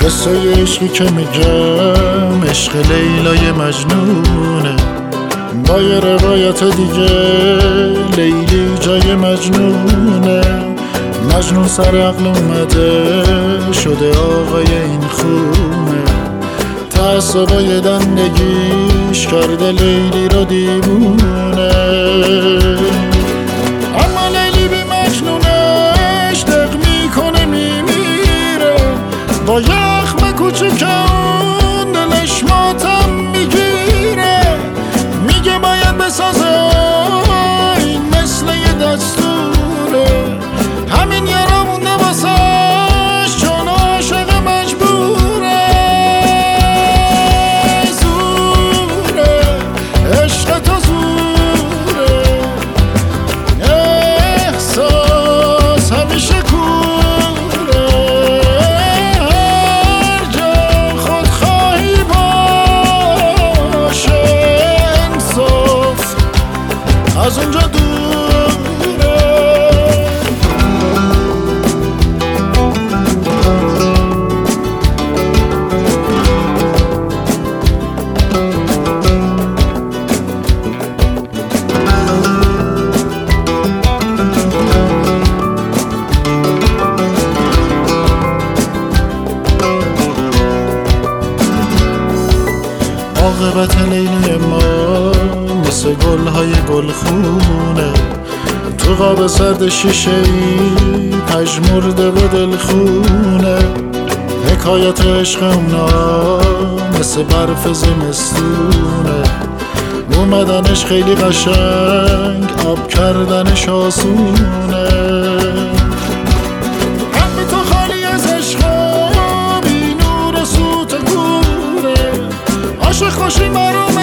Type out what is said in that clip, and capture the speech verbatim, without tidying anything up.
قصه عشقی که میگم عشق لیلای مجنونه، با یه روایت دیگه لیلی جای مجنونه. مجنون سر عقل اومده شده آقای این خونه، تعصبای دندگیش کرده لیلی رو دیوونه. اما لیلی بی مجنونش دق میکنه میمیره، با یخم کوچکم دلش ماتم میگیره. میگه باید بسازه این مثل یه دستوره، همین یارا مونده واسش چون عاشق مجبوره. زوره عشق تو زوره، احساس همیشه کوره. هر جا خودخواهی باشه انصاف از اونجا دوره. عاقبت لیلی ما مثل گلهای گلخونه، تو قاب سرد شیشه ای پژمرده و دلخونه. حکایت عشق اونا مثل برف زمستونه، اومدنش خیلی قشنگ آب کردنش آسونه. قلب تو خالی از عشق بی نور و سوت کوره، عاشق باشی مرا